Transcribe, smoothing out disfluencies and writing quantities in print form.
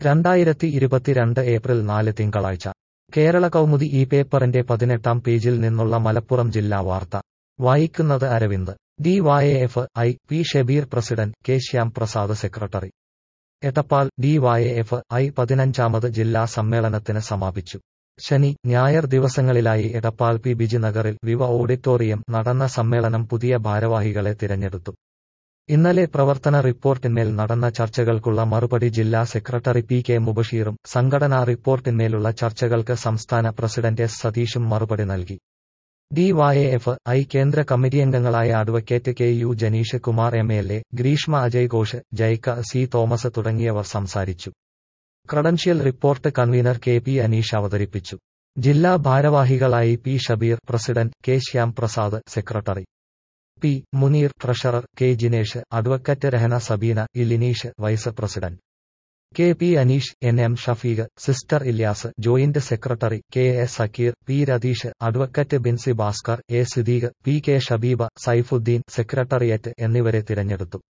2022 April 4 തിങ്കളാഴ്ച കേരള കൗമുദി ഈ പേപ്പറിന്റെ 18-ാം പേജിൽ നിന്നുള്ള മലപ്പുറം ജില്ലാ വാർത്ത വായിക്കുന്നത് Aravind. DYFI P Shabeer president, K Shyam Prasad secretary. Edappal. DYFI 15-ാമത് ജില്ലാ സമ്മേളനത്തിന് സമാപിച്ചു. ശനി, ഞായർ ദിവസങ്ങളിലായി എടപ്പാൾ പി ബിജിനഗറിൽ വിവ ഓഡിറ്റോറിയം നടന്ന സമ്മേളനം പുതിയ ഭാരവാഹികളെ തിരഞ്ഞെടുത്തു. ഇന്നലെ പ്രവർത്തന റിപ്പോർട്ടിന്മേൽ നടന്ന ചർച്ചകൾക്കുള്ള മറുപടി ജില്ലാ സെക്രട്ടറി പി കെ മുബഷീറും സംഘടനാ റിപ്പോർട്ടിന്മേലുള്ള ചർച്ചകൾക്ക് സംസ്ഥാന പ്രസിഡന്റ് എസ് സതീഷും മറുപടി നൽകി. DYFI കേന്ദ്ര കമ്മിറ്റിയംഗങ്ങളായ advocate K U Janeesh Kumar MLA, Greeshma Ajay Ghosh, Jaika C Thomas തുടങ്ങിയവർ സംസാരിച്ചു. Credential report convener K P Aneesh അവതരിപ്പിച്ചു. ജില്ലാ ഭാരവാഹികളായി P Shabeer president, K Shyam Prasad secretary, P Muneer treasurer, K Jinesh, advocate Rahana Sabeena, Lineesh vice president, K P Aneesh, NM Shafeeq, sister Ilyas joint secretary, K S Zakir, P Ratheesh, advocate Binsy Bhaskar, A Siddique, P K Shabeeba, Saifuddin secretariat എന്നിവരെ തിരഞ്ഞെടുത്തു.